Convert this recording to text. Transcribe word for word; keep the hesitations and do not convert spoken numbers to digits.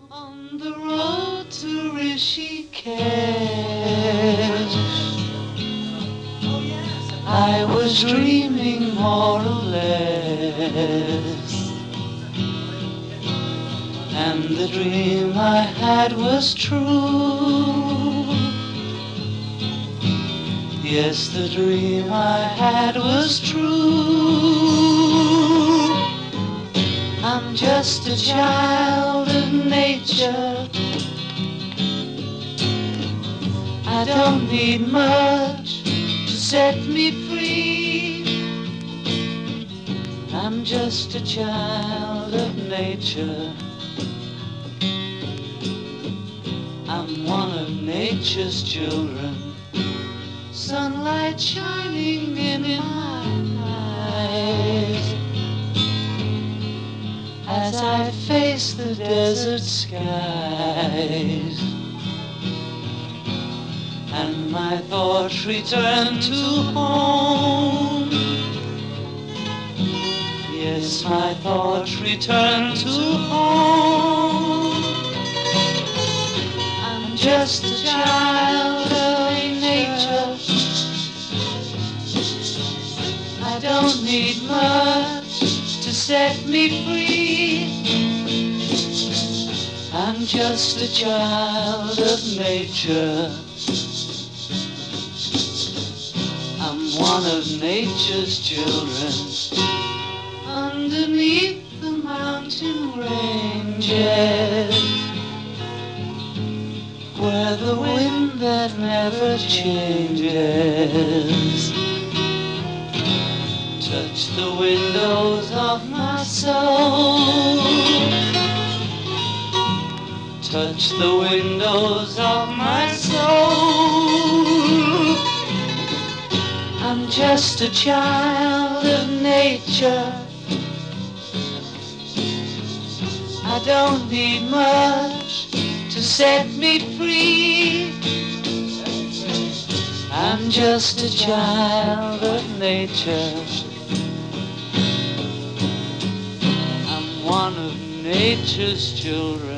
On the road to Rishikesh, I was dreaming more or less, and the dream I had was true. Yes, the dream I had was true. I'm just a child of nature. I don't need much to set me free. I'm just a child of nature. I'm one of nature's children. Sunlight shining in my eyes as I face the desert skies, and my thoughts return to home. Yes, my thoughts return to home. I'm just a child of nature. I don't need much to set me free. I'm just a child of nature. I'm one of nature's children. Underneath the mountain ranges, where the wind that never changes touch the windows of my soul, touch the windows of my soul. I'm just a child of nature. I don't need much to set me free. I'm just a child of nature. I'm one of nature's children.